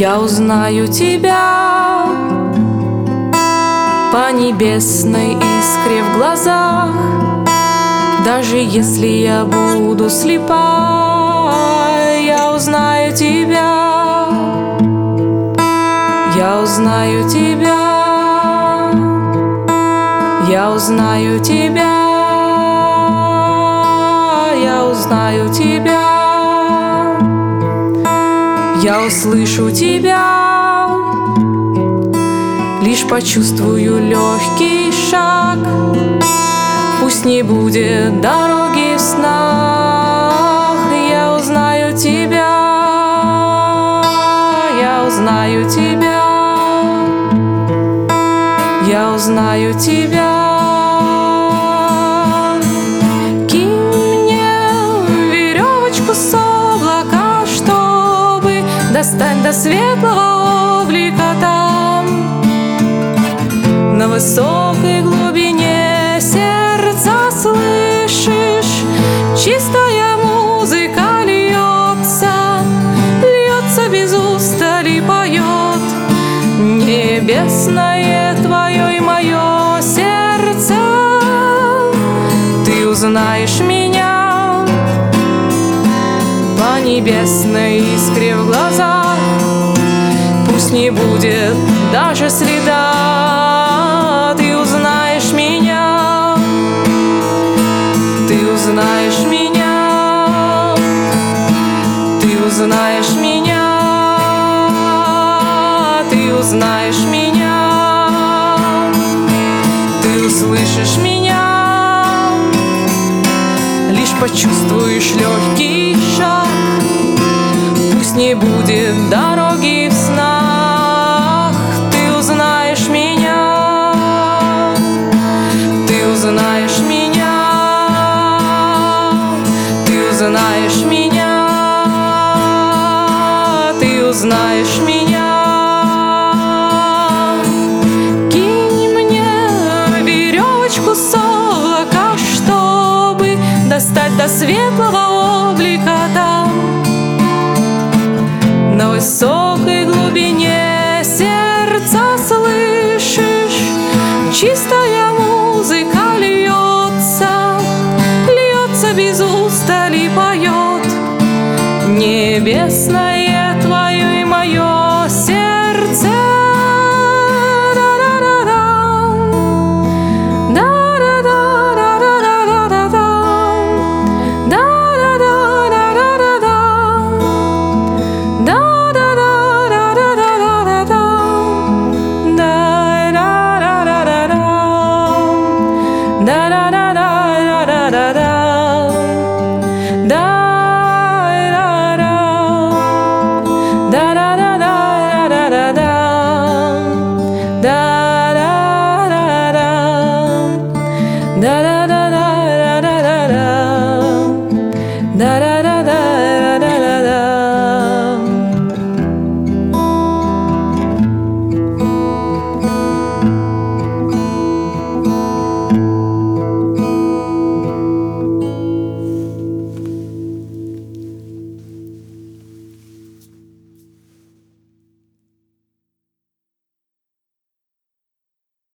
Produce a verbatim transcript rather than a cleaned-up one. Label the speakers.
Speaker 1: Я узнаю тебя по небесной искре в глазах, даже если я буду слепа. Я узнаю тебя, я узнаю тебя, я узнаю тебя, я узнаю тебя. Я услышу тебя, лишь почувствую легкий шаг. Пусть не будет дороги в снах. Я узнаю тебя, я узнаю тебя, я узнаю тебя. Кинь мне веревочку с облака, чтобы достать до светлого облика там, на высокой глубине сердца. Слышишь, чистая музыка льется, льется без устали, поет небесное твое и мое сердце. Ты узнаешь меня по небесной искре в глазах. Пусть не будет даже следа. Ты узнаешь меня, ты узнаешь меня, ты узнаешь меня, ты узнаешь меня, ты услышишь меня, лишь почувствуешь легкий шаг. Пусть не будет дороги в снах. Ты узнаешь меня, ты узнаешь меня, ты узнаешь меня, ты узнаешь меня. Кинь мне веревочку с облака, чтобы достать до светлого облика там, на высокой глубине сердца. Слышишь, чисто